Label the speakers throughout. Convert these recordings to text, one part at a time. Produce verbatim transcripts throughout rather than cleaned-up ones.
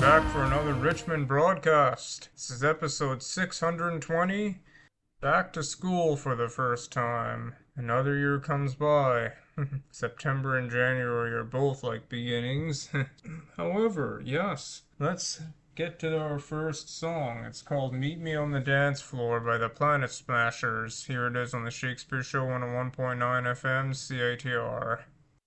Speaker 1: back for another Richmond broadcast. This is episode six hundred twenty. Back to school for the first time. Another year comes by. September and January are both like beginnings. However, yes, let's get to our first song. It's called Meet Me on the Dance Floor by the Planet Smashers. Here it is on the Shakespeare Show one oh one point nine F M C I T R.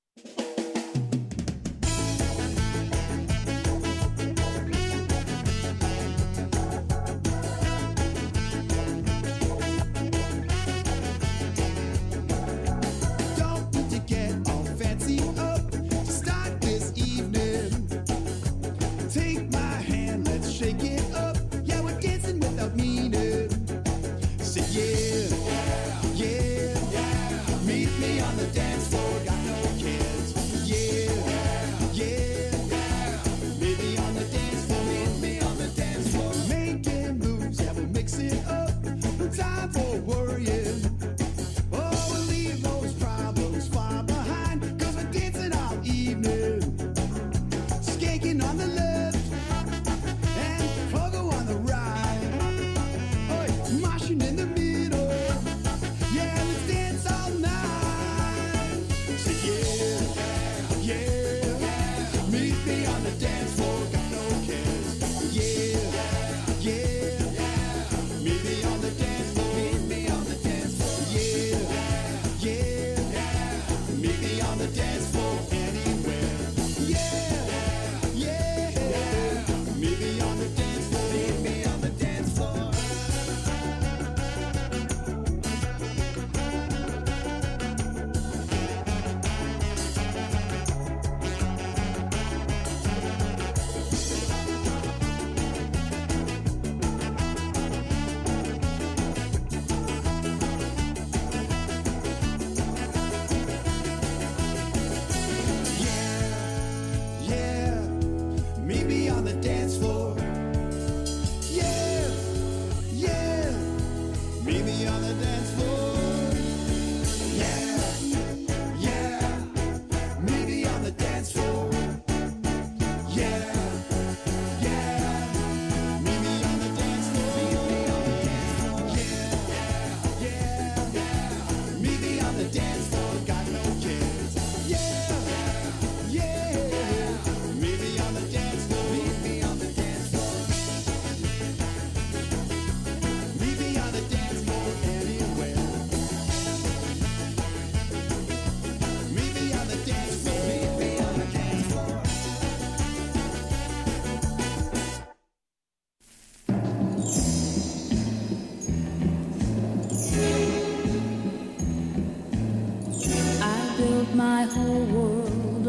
Speaker 2: My whole world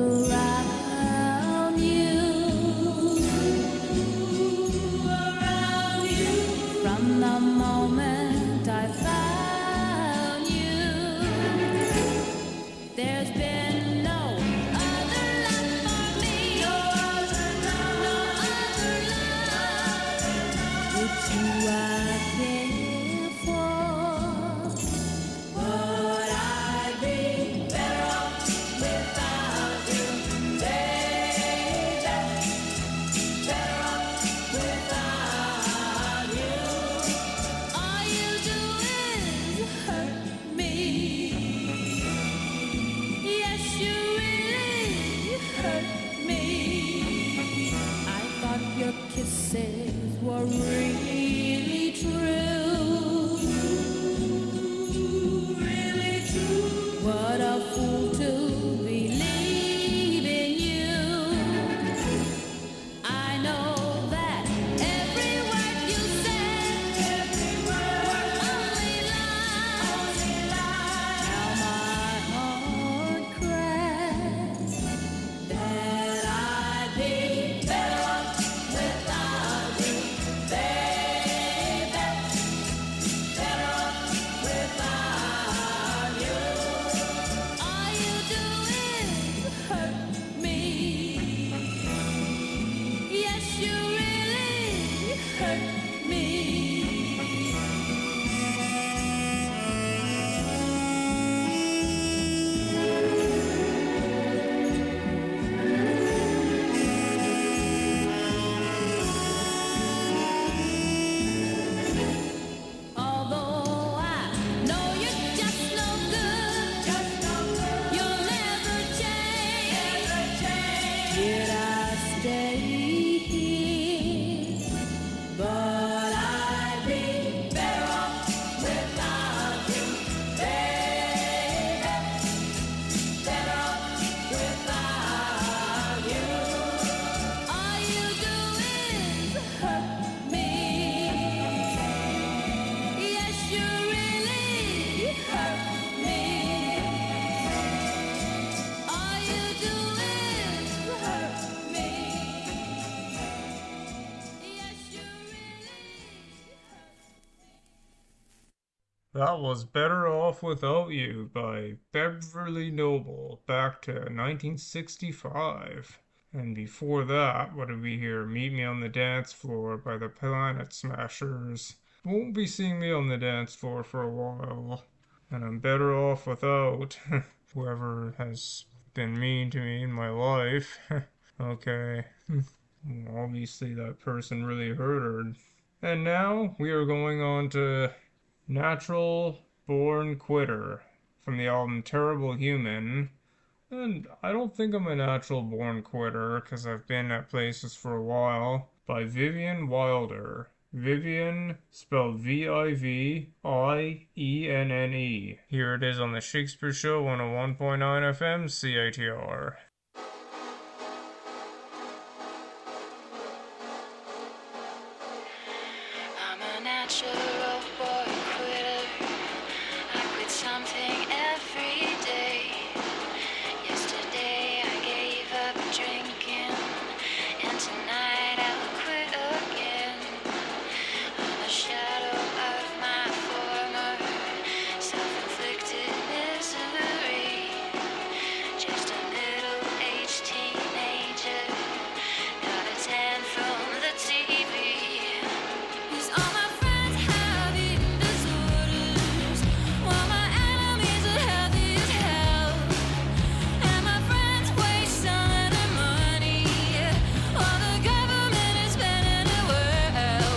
Speaker 2: around you, around you. From the moment I found you, there's been no other love for me, no other love, no other love. It's you I care for, but I'd be better off without you, baby. Better off without you. All you do is hurt me. Yes, you really hurt me. I thought your kisses were really true, really true. What a fool to believe in you. I know that every word you said, every word were only lies. Now my heart cries that I'd be better off without you, baby.
Speaker 1: That was Better Off Without You by Beverly Noble, back to nineteen sixty-five. And before that, what did we hear? Meet Me on the Dance Floor by the Planet Smashers. Won't be seeing me on the dance floor for a while. And I'm better off without whoever has been mean to me in my life. Okay. Obviously that person really hurt her. And now we are going on to Natural Born Quitter from the album Terrible Human. And I don't think I'm a natural born quitter because I've been at places for a while. By Vivian Wilder. Vivian, spelled V I V I E N N E. Here it is on the Shakespeare Show one oh one point nine F M C I T R.
Speaker 2: I'm a natural born quitter. I quit something every day. Yesterday I gave up drinking, and tonight I'll quit again. I'm a shadow of my former self-inflicted misery. Just a middle-aged teenager, not a tan from the T V. 'Cause all my friends have eating disorders, while my enemies are healthy as hell. And my friends waste all of their money, while the government is spending it well.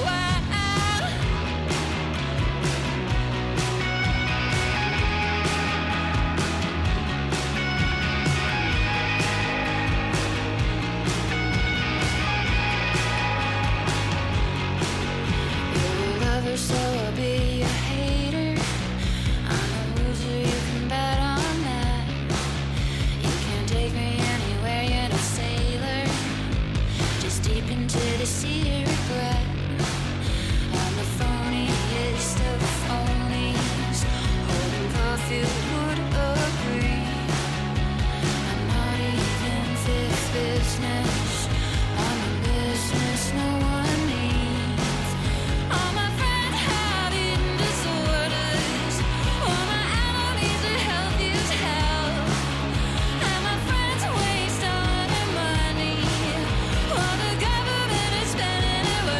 Speaker 2: You're a lover, so I'll be a hater. I'm a loser, you can bet on that. You can't take me anywhere, you're no sailor, just deep into the sea of regret. I'm the phoniest of phonies, holding coffee would agree. I'm not even fifth business, I'm a business no one needs. All my friends have eating disorders, while my enemies are healthy as hell. And my friends waste all of their money, while the government is spending it well.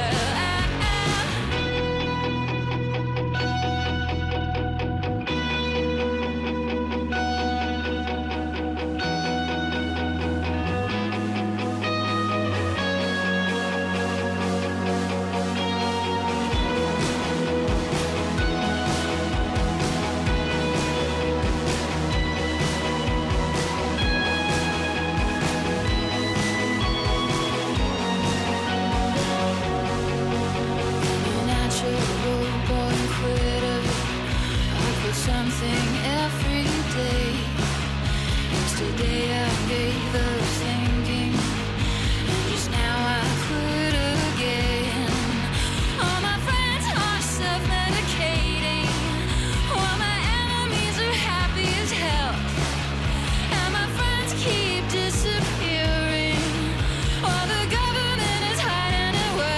Speaker 2: I'm a natural born quitter. I quit something every day. Yesterday I gave up thinking, and just now I quit again. All my friends are self-medicating, while my enemies are happy as hell. And my friends keep disappearing, while the government is hiding it well.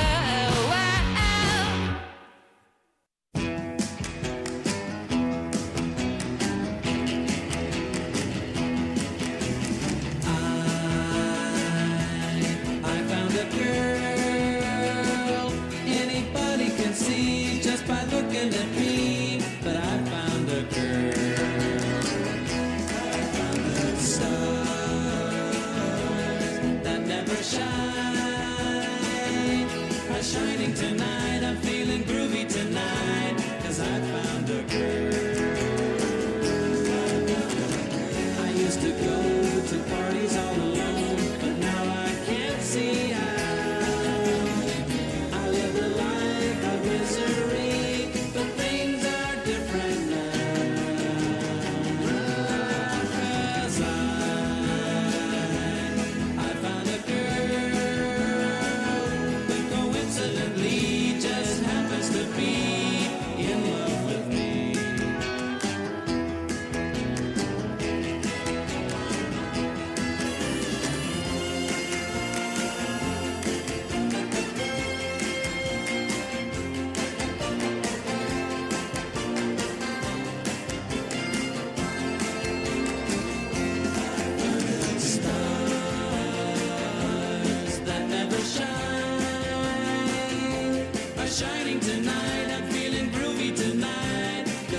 Speaker 3: I found a girl anybody can see just by looking at me. But I found a girl. I found a star that never shine. Are shining tonight. I'm feeling groovy tonight. 'Cause I found a girl. I used to go to parties all alone, but now I can't see how. I live a life of misery, but things are different now. 'Cause I, I found a girl who coincidentally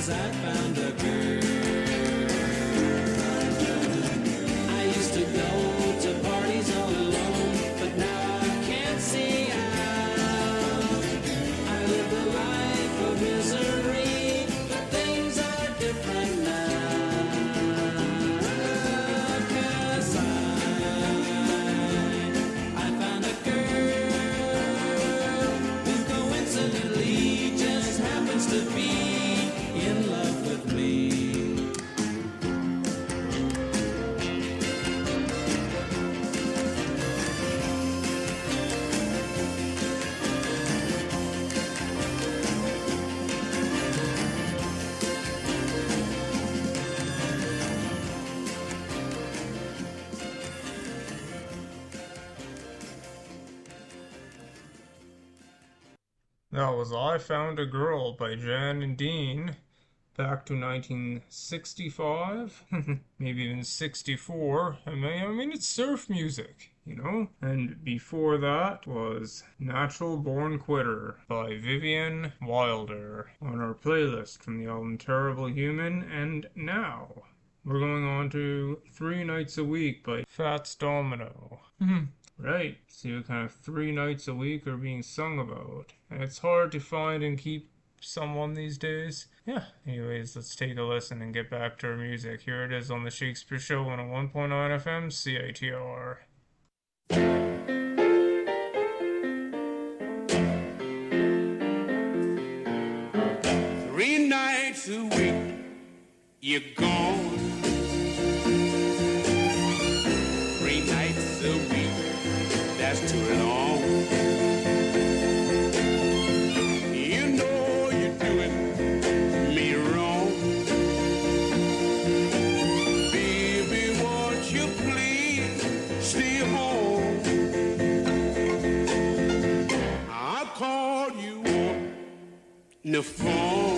Speaker 3: 'cause I found a girl. I used to go to parties all alone, but now I can't see out. I live the life of misery, but things are different now. 'Cause I, I found a girl who coincidentally just happens to be in love with me.
Speaker 1: That was I Found a Girl by Jan and Dean. Back to nineteen sixty-five, maybe even sixty-four. I mean, I mean, it's surf music, you know? And before that was Natural Born Quitter by Vivian Wilder on our playlist from the album Terrible Human. And now we're going on to Three Nights a Week by Fats Domino. Right, see what kind of three nights a week are being sung about. And it's hard to find and keep someone these days. Yeah, anyways, let's take a listen and get back to our music. Here it is on the Shakespeare Show on a one point nine F M C I T R.
Speaker 4: Three nights a week, you're gone. Three nights a week, that's too long. You know you're doing me wrong. Baby, won't you please stay home? I'll call you on the phone.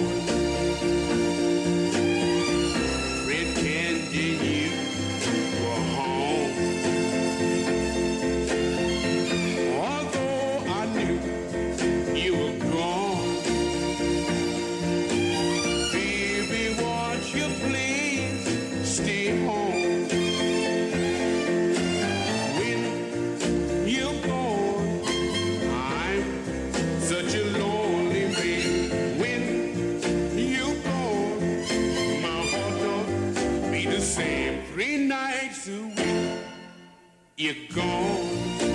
Speaker 4: Pretending you were home. Although I knew you were gone. Baby, won't you please stay home? When you're gone, I'm such a lonely man. When you're gone, my heart don't beat the same. Three nights a week, you're gone.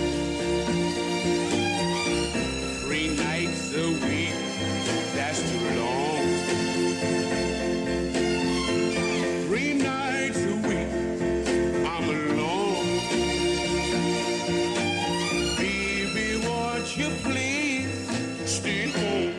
Speaker 4: Three nights a week, that's too long. Three nights a week, I'm alone. Baby, won't you please stay home?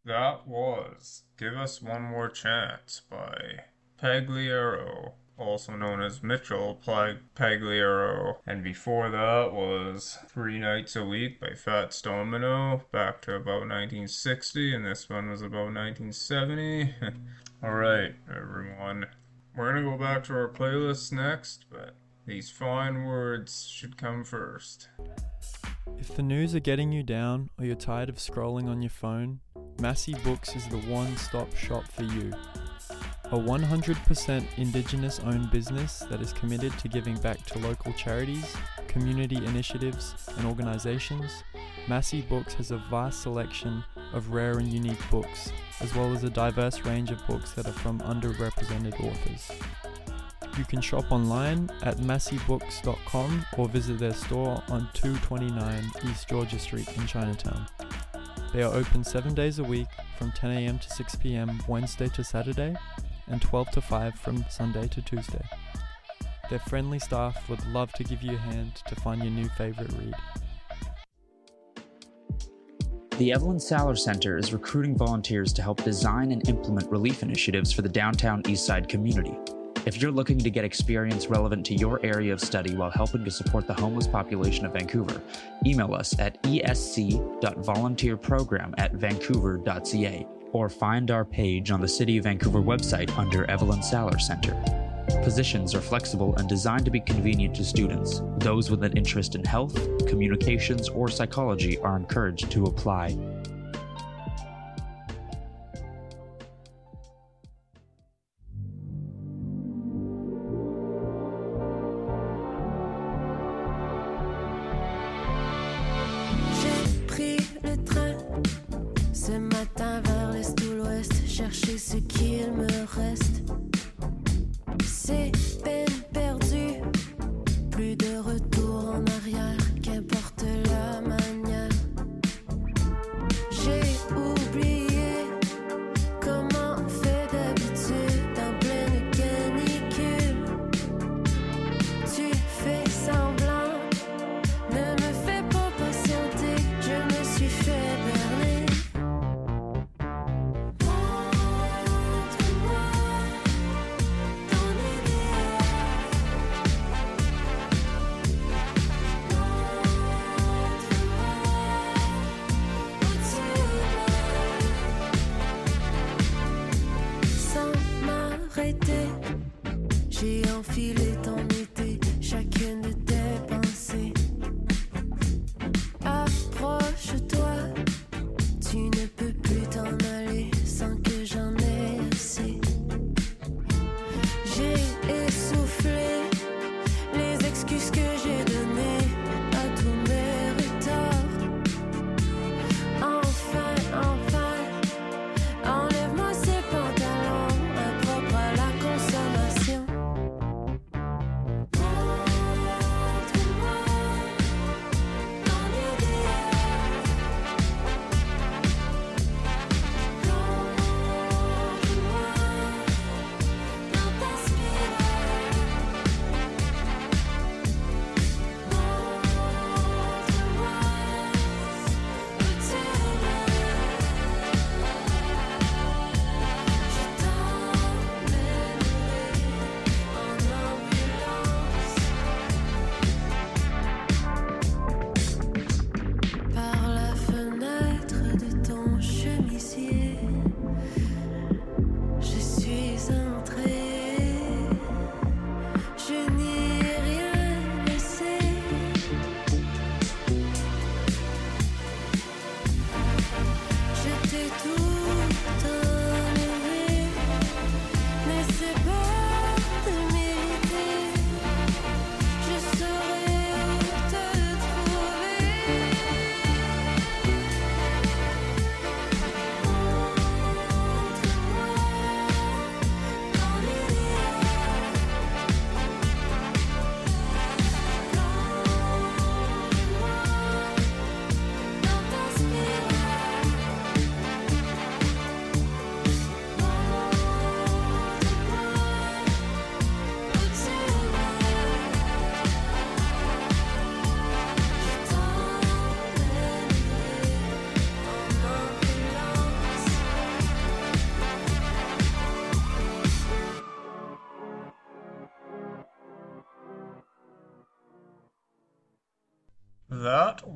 Speaker 1: That was Give Us One More Chance by Pagliaro, also known as Mitchell Pag- Pagliaro. And before that was Three Nights a Week by Fats Domino, back to about nineteen sixty, and this one was about nineteen seventy. Alright, everyone. We're gonna go back to our playlists next, but these fine words should come first.
Speaker 5: If the news are getting you down or you're tired of scrolling on your phone, Massey Books is the one-stop shop for you. A one hundred percent Indigenous-owned business that is committed to giving back to local charities, community initiatives, and organizations, Massey Books has a vast selection of rare and unique books, as well as a diverse range of books that are from underrepresented authors. You can shop online at massey books dot com or visit their store on two twenty-nine East Georgia Street in Chinatown. They are open seven days a week from ten a.m. to six p.m. Wednesday to Saturday and twelve to five from Sunday to Tuesday. Their friendly staff would love to give you a hand to find your new favorite read.
Speaker 6: The Evelyn Saller Center is recruiting volunteers to help design and implement relief initiatives for the downtown Eastside community. If you're looking to get experience relevant to your area of study while helping to support the homeless population of Vancouver, email us at e s c dot volunteer program at vancouver dot c a or find our page on the City of Vancouver website under Evelyn Saller Center. Positions are flexible and designed to be convenient to students. Those with an interest in health, communications, or psychology are encouraged to apply.
Speaker 2: J'ai pris le train ce matin vers l'est ou l'ouest, chercher ce qu'il me reste. C'est peine perdue, plus de retour en arrière, qu'importe la manière. J'ai oublié comment on fait d'habitude en pleine canicule. Tu fais semblant, ne me fais pas patienter, je me suis fait berner. Montre-moi ton idéal. Montre-moi où tu vas. Sans m'arrêter, j'ai enfilé ton été, chacune de tes pensées. Approche-toi, tu ne peux plus t'en aller sans que j'en ai assez. J'ai essoufflé les excuses que j'ai données à tous mes retards. Enfin, enfin, enlève-moi ces pantalons impropres à la consommation.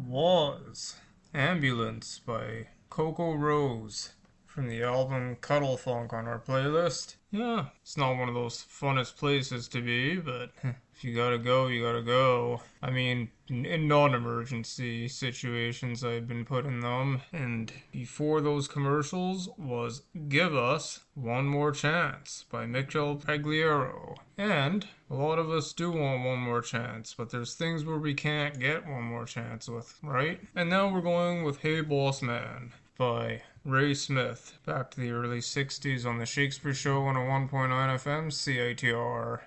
Speaker 1: was Ambulance by Coco Rose from the album Cuddle Funk on our playlist. Yeah, it's not one of those funnest places to be, but if you gotta go, you gotta go. I mean, in, in non-emergency situations I've been put in them, and before those commercials was Give Us One More Chance by Mitchell Pagliaro. And a lot of us do want one more chance, but there's things where we can't get one more chance with, right? And now we're going with Hey Boss Man by Ray Smith. Back to the early sixties on the Shakespeare Show on a one point nine F M C I T R.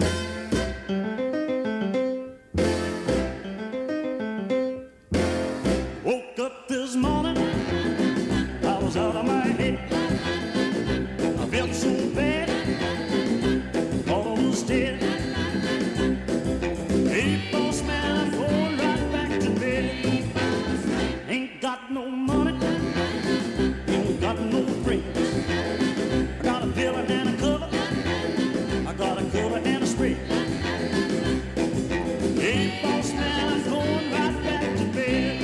Speaker 7: Woke up this morning, I was out of my head. I felt so bad, thought I was dead. Hey, boss man, I'm going right back to bed. Ain't got no money, ain't got no friends. I got a pillow and a cover, I got a cover and a spray. Hey, boss man, I'm going right back to bed.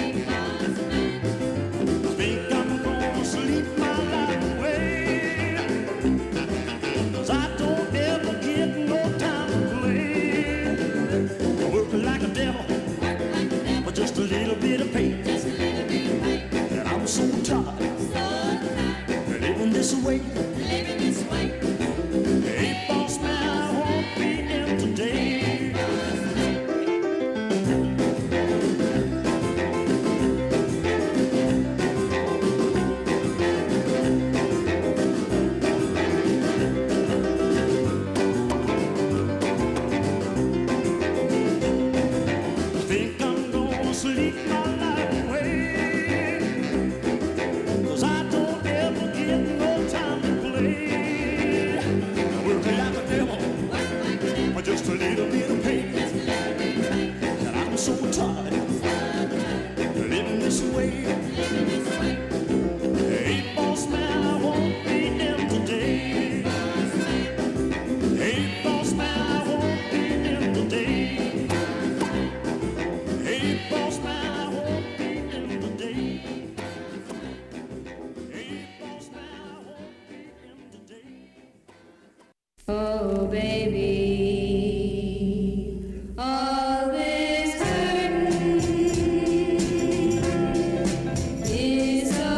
Speaker 7: I think I'm gonna sleep my life away, 'cause I don't ever get no time to play. I work like a devil for just a little bit of pay, and I'm so tired of living this way. Hey, boss man, I won't be in today. I think I'm gonna sleep my life away, 'cause I don't ever get no time to play. I work like a devil for just a little bit of pay, and I'm so tired of living this way. Hey, boss man, I won't be in today. Hey, boss man, I won't be in today. Hey, boss man, I won't be in today. Hey, boss man, I won't be in today.
Speaker 2: Oh, baby, all this hurting is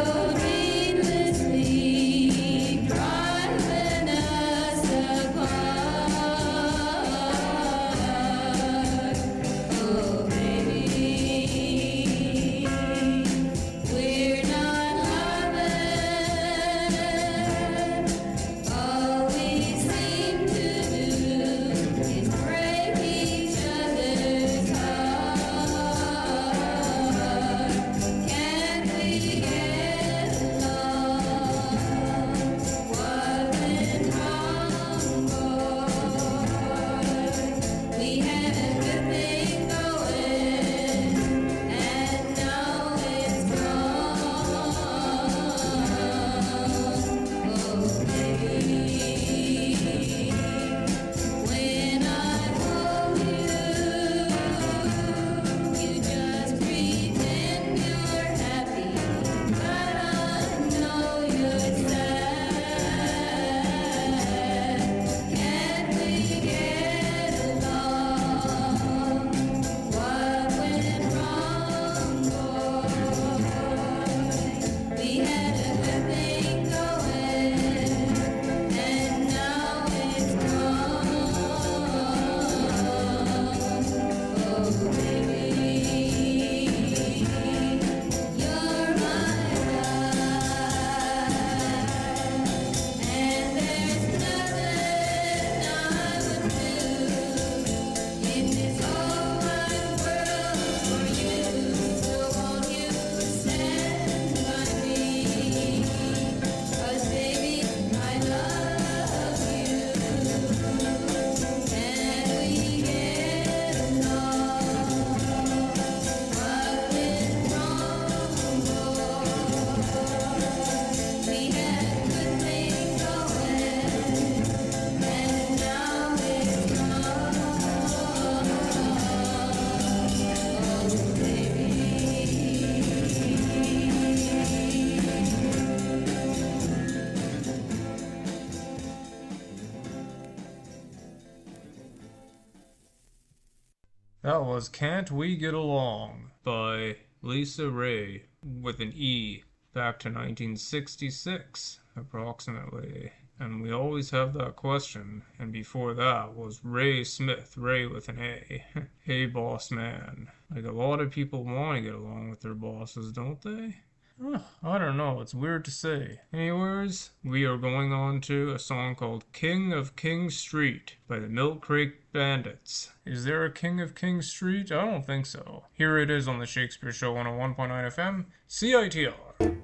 Speaker 1: That was Can't We Get Along by Lisa Ray with an E, back to nineteen sixty-six, approximately. And we always have that question. And before that was Ray Smith, Ray with an A. Hey, boss man. Like, a lot of people want to get along with their bosses, don't they? Oh, I don't know, it's weird to say. Anyways, we are going on to a song called King of King Street by the Milk Crate Bandits. Is there a King of King Street? I don't think so. Here it is on the Shakespeare Show one oh one point nine F M, C I T R.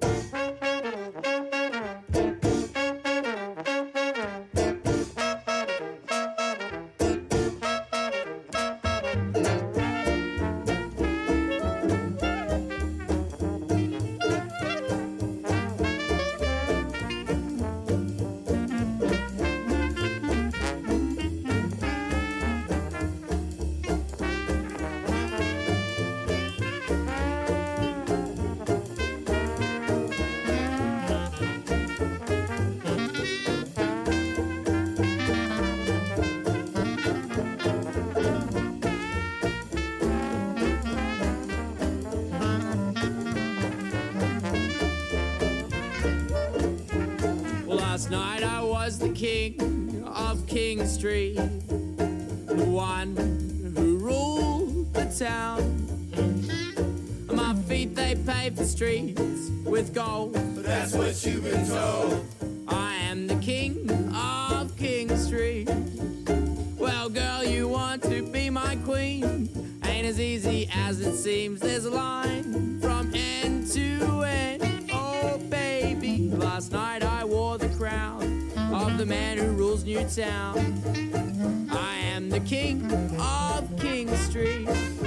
Speaker 8: Last night I was the king of King Street, the one who ruled the town. My feet, they paved the streets with gold.
Speaker 9: That's what you've been told.
Speaker 8: I am the king of King Street. Well, girl, you want to be my queen? Ain't as easy as it seems. There's a line from end to end. Oh, baby, last night I wore the crown of the man who rules Newtown. I am the king of King Street.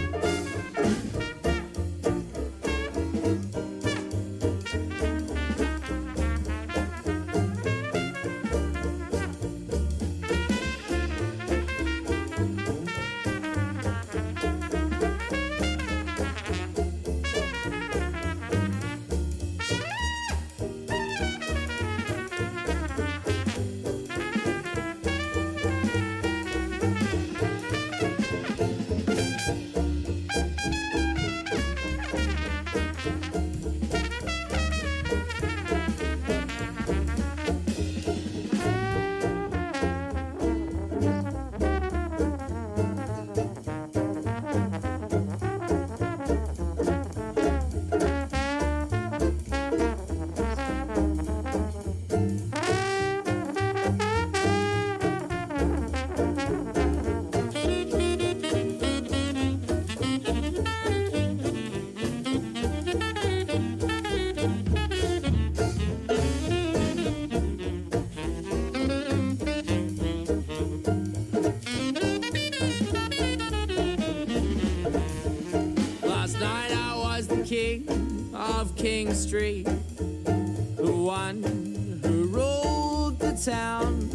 Speaker 8: King Street, the one who ruled the town.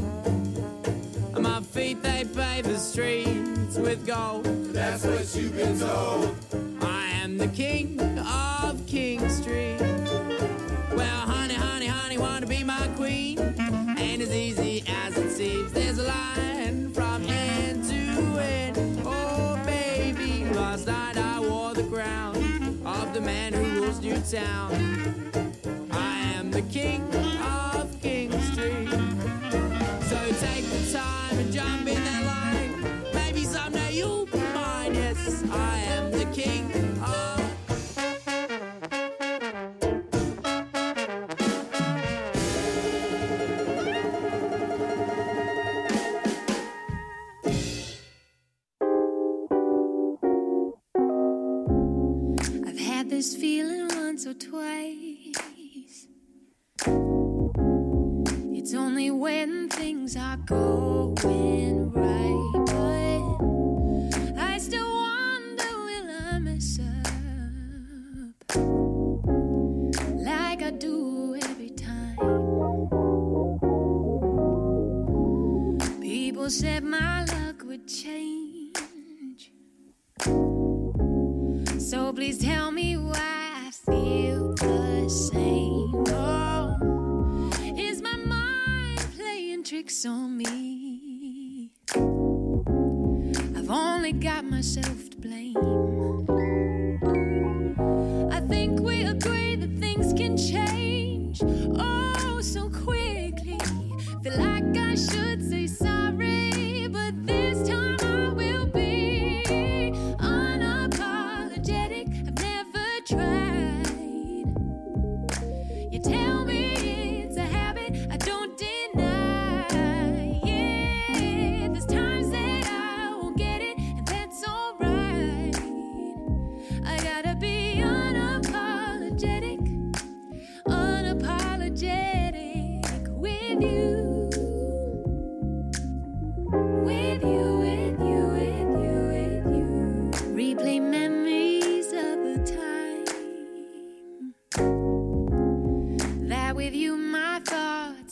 Speaker 8: My feet, they pave the streets with gold.
Speaker 9: That's what you've been told.
Speaker 8: I am the king of King Street. Well, honey, honey, honey, wanna be my queen? Ain't as easy as it seems. There's a line from end to end. Oh, baby, last night I wore the crown of the man who rules Newtown. I am the king of King Street. So take the time and jump in that line. Maybe someday you'll be mine. Yes, I am the king of
Speaker 2: this feeling once or twice. It's only when things are going right, but I still wonder, will I mess up like I do every time? People said my luck would change, so please tell me why I feel the same. Oh, is my mind playing tricks on me?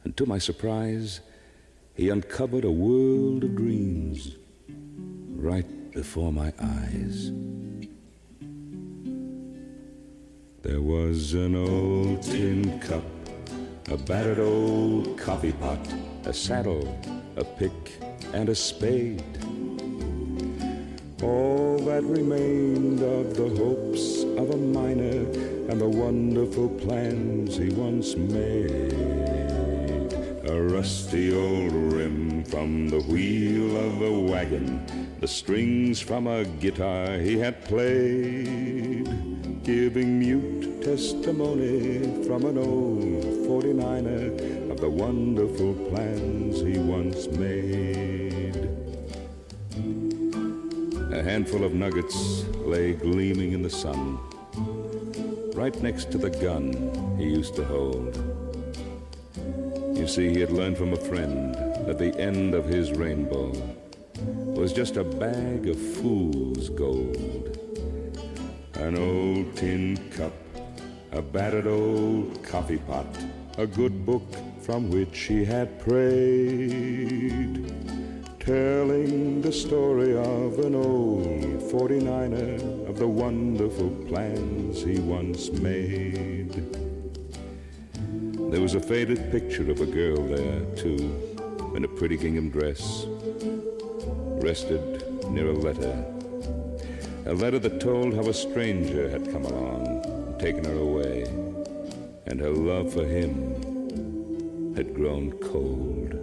Speaker 10: and to my surprise, he uncovered a world of dreams right before my eyes. There was an old tin cup, a battered old coffee pot, a saddle, a pick, and a spade. All that remained of the hopes of a miner and the wonderful plans he once made. A rusty old rim from the wheel of a wagon, the strings from a guitar he had played, giving mute testimony from an old forty-niner of the wonderful plans he once made. A handful of nuggets lay gleaming in the sun, right next to the gun he used to hold. You see, he had learned from a friend that the end of his rainbow was just a bag of fool's gold. An old tin cup, a battered old coffee pot, a good book from which he had prayed, telling the story of an old forty-niner of the wonderful plans he once made. There was a faded picture of a girl there, too, in a pretty gingham dress, rested near a letter. A letter that told how a stranger had come along and taken her away, and her love for him had grown cold.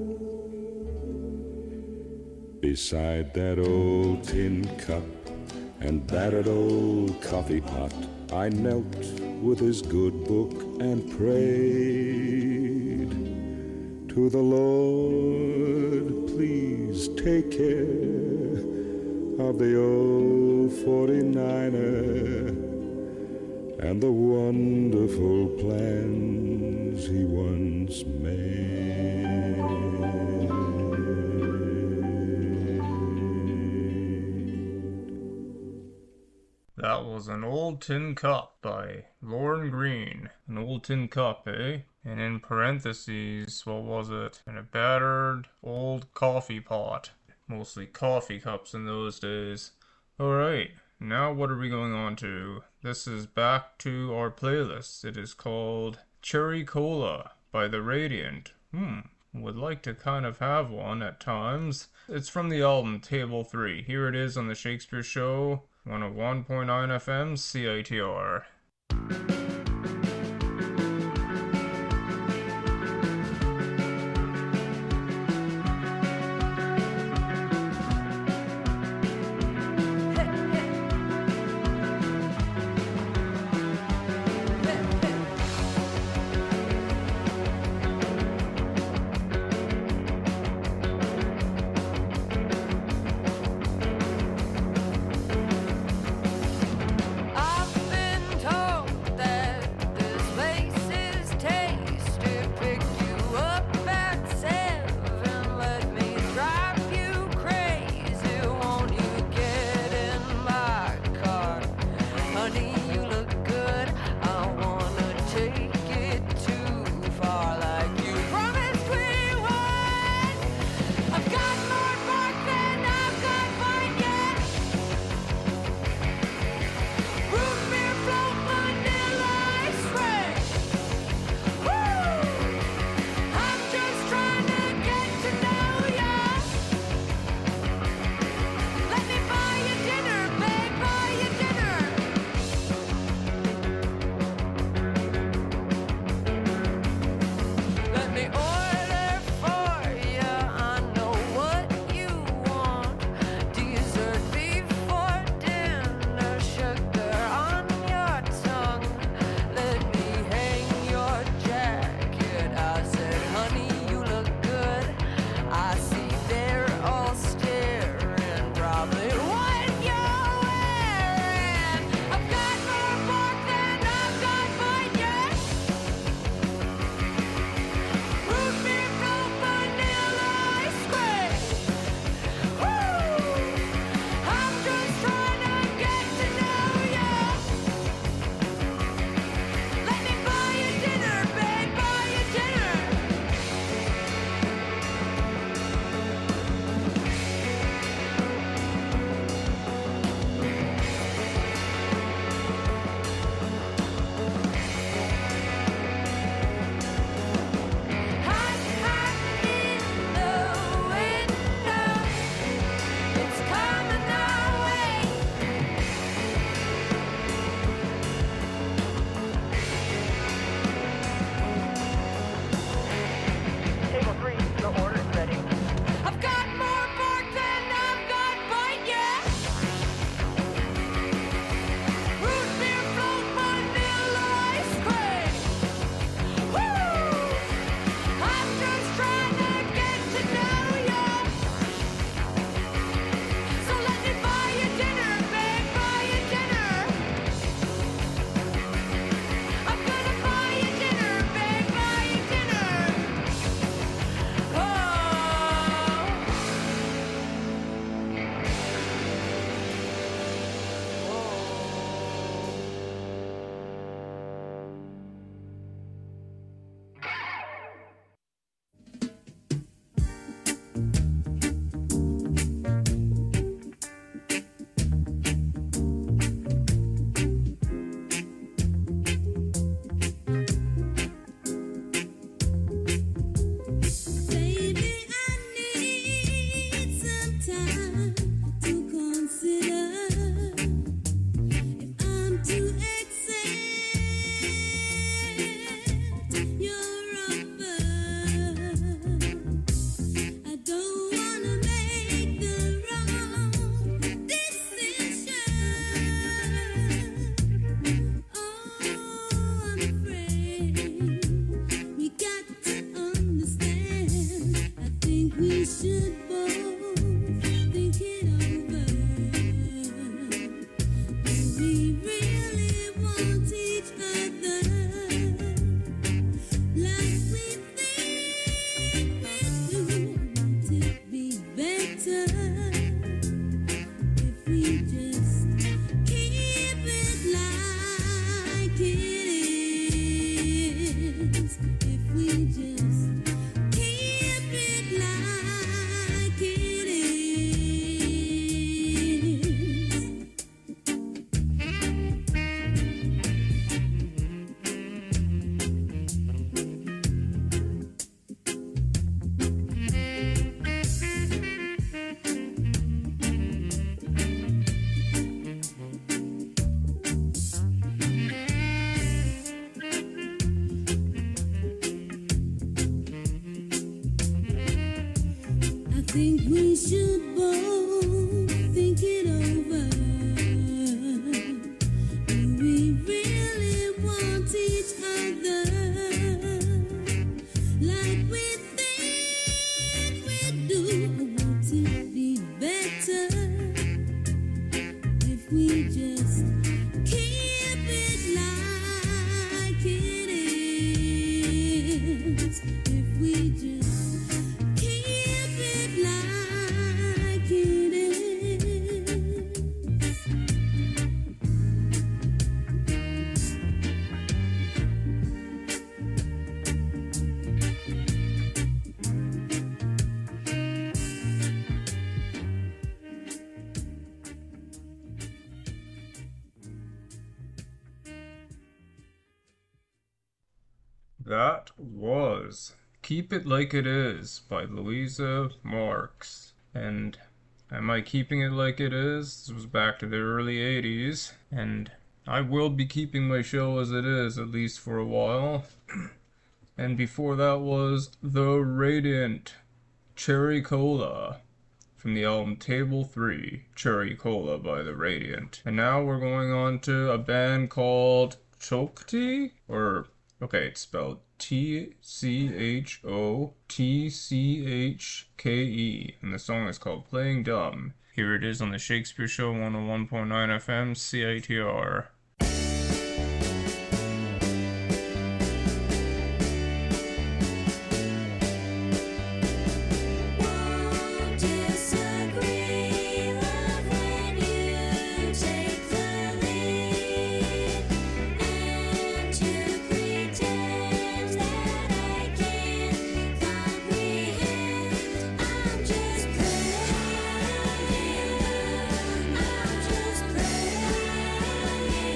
Speaker 10: Beside that old tin cup and battered old coffee pot, I knelt with his good book and prayed to the Lord, please take care of the old forty-niner and the wonderful plans he once made.
Speaker 1: That was An Old Tin Cup by Lorne Greene. An old tin cup, eh? And in parentheses, what was it? And a battered old coffee pot. Mostly coffee cups in those days. Alright, now what are we going on to? This is back to our playlist. It is called Cherry Cola by The Radiant. Hmm, would like to kind of have one at times. It's from the album Table three. Here it is on The Shakespeare Show, one oh one point nine F M C I T R.
Speaker 11: I've been told Think we should both think it over. Do we really want each other like we think we do? Or would it be better if we just keep it like it is? If we just keep it like it is.
Speaker 1: That was Keep It Like It Is by Louisa Marks. And am I keeping it like it is? This was back to the early eighties, and I will be keeping my show as it is, at least for a while. And before that was The Radiant, Cherry Cola, from the album Table three, Cherry Cola by The Radiant. And now we're going on to a band called Chokti, or, okay, it's spelled T C H O T C H K E, and the song is called Playing Dumb. Here it is on the Shakespeare Show, one oh one point nine F M, C I T R.
Speaker 11: Disagree, love, when you take the lead, and to pretend that I can't comprehend. I'm just playing, I'm just playing.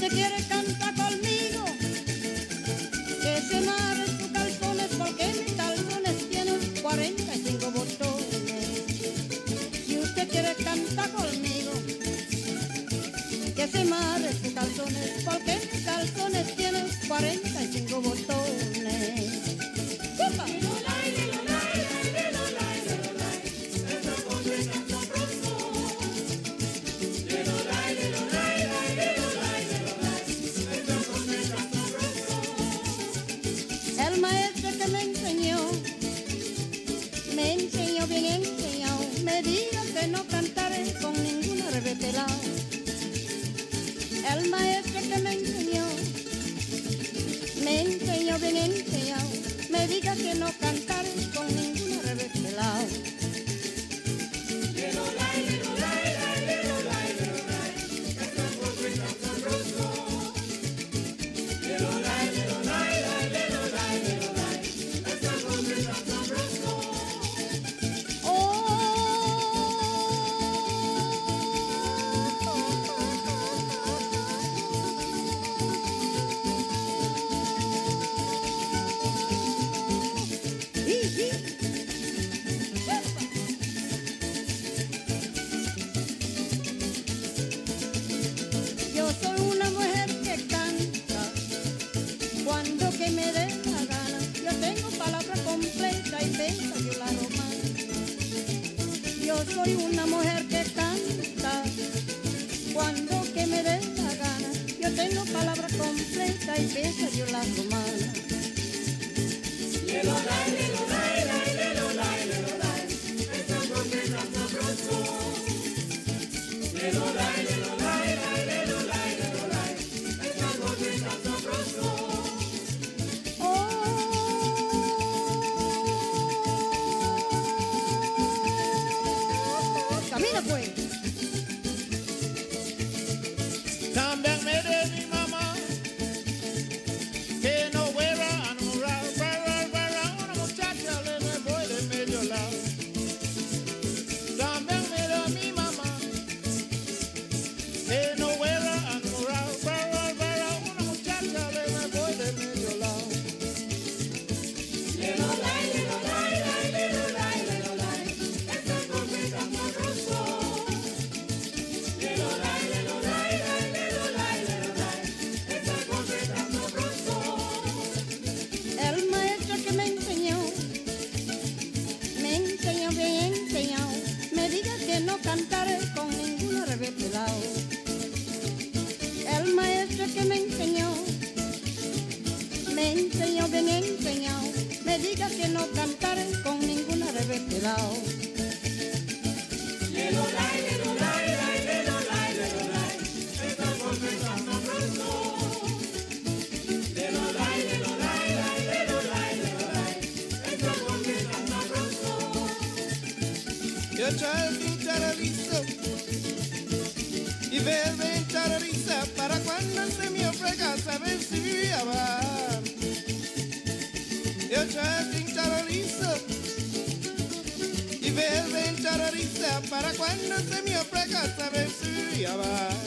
Speaker 12: usted quiere cantar conmigo, que se amarre sus calzones porque mis calzones tienen cuarenta y cinco botones. Si usted quiere cantar conmigo, que se amarre sus calzones porque mis calzones tienen cuarenta y cinco botones. ¡Upa! El maestro que me enseñó, me enseñó bien enseñado, me dijo que no cantaré con ninguna rebelao. El maestro que me enseñó, me enseñó bien enseñado, me diga que no cantaré con ninguna rebelao. Yo soy una mujer que canta cuando que me dé la gana. Yo tengo palabra completa y bella yo la romana. Yo soy una mujer que canta cuando que me dé la gana. Yo tengo palabra completa y bella yo la romana. Camina pues.
Speaker 8: También me de mi mamá que no vuelva a enamorar, vuelva, vuelva, una muchacha le me voy de medio lado. También me de mi mamá que no vuelva a enamorar, vuelva, vuelva, una muchacha le me voy de medio lado.
Speaker 12: El maestro que me enseñó, me enseñó bien enseñado, me diga que no cantaré con ninguna rebelao. El maestro que me enseñó, me enseñó bien enseñado, me diga que no cantaré con ninguna rebelao.
Speaker 8: Yo charly charalizo y beben charaliza para cuando se me ofrezca saber si voy a bajar. Yo charly charalizo y beben charaliza para cuando se me ofrezca saber si voy a bajar.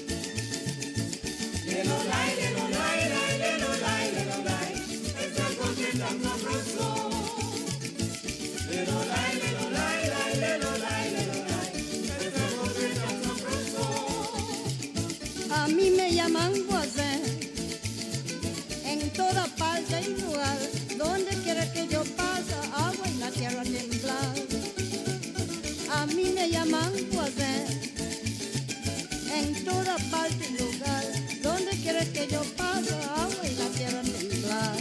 Speaker 12: A mí me llaman Guasén, en toda parte y lugar, donde quiera que yo pase, agua y la tierra temblar. A mí me llaman Guasén, en toda parte y lugar, donde quiera que yo pase, agua y la tierra temblar.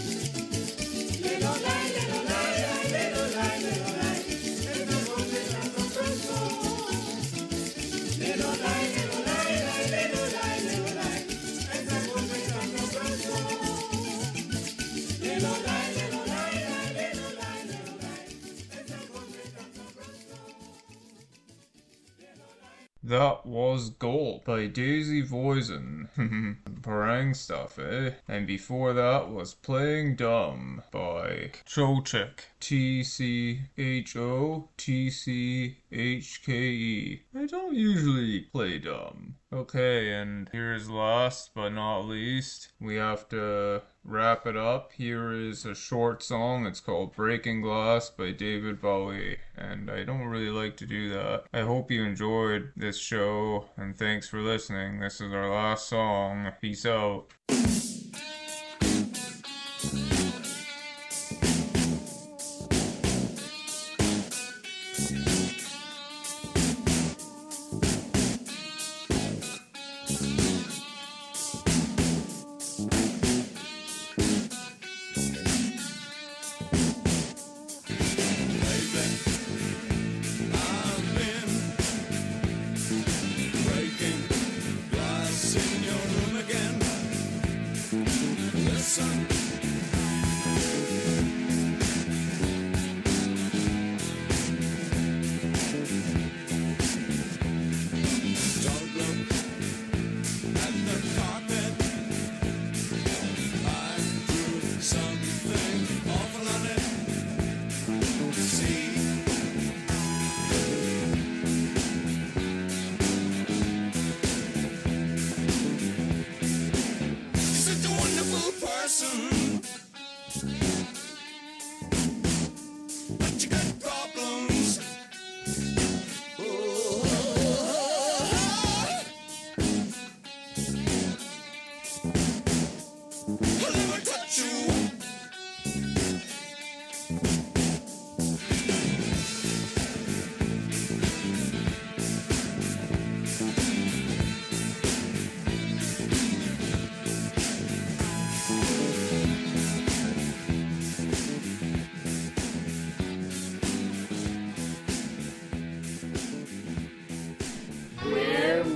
Speaker 1: That was Gold by Daisy Voisin. Parang stuff, eh? And before that was Playing Dumb by Chochik. T C H O T C H K E. I don't usually play dumb. Okay, and here's last but not least, we have to wrap it up. Here is a short song. It's called Breaking Glass by David Bowie, and I don't really like to do that. I hope you enjoyed this show, and thanks for listening. This is our last song. Peace out.